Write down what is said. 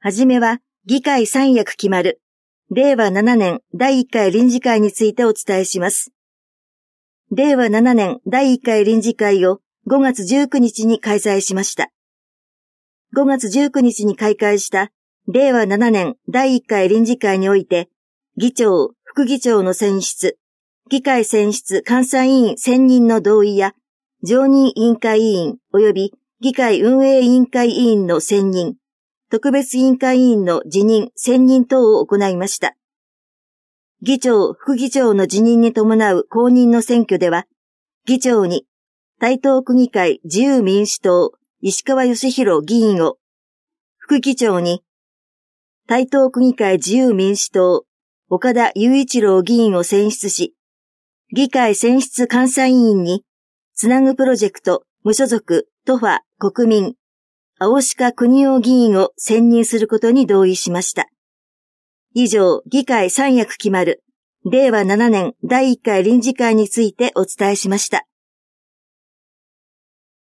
はじめは議会三役決まる令和7年第1回臨時会についてお伝えします。令和7年第1回臨時会を5月19日に開催しました。5月19日に開会した令和7年第1回臨時会において、議長、副議長の選出、議会選出監査委員選任の同意や、常任委員会委員及び議会運営委員会委員の選任、特別委員会委員の辞任、選任等を行いました。議長、副議長の辞任に伴う公認の選挙では、議長に台東区議会自由民主党石川義弘議員を、副議長に台東区議会自由民主党岡田雄一郎議員を選出し、議会選出監査委員につなぐプロジェクト無所属トファ国民青鹿邦夫議員を選任することに同意しました。以上、議会三役決まる令和7年第1回臨時会についてお伝えしました。